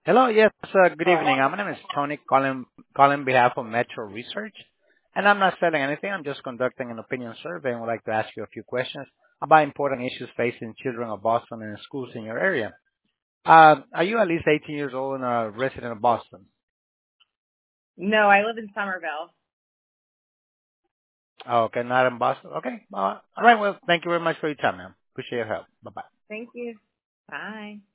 Hello, yes, good evening. My name is Tony, calling on behalf of Metro Research, and I'm not selling anything. I'm just conducting an opinion survey and would like to ask you a few questions about important issues facing children of Boston and schools in your area. Are you at least 18 years old and a resident of Boston? No, I live in Somerville. Oh, okay, not in Boston. Okay, all right. Well, thank you very much for your time, ma'am. Appreciate your help. Bye bye. Thank you. Bye.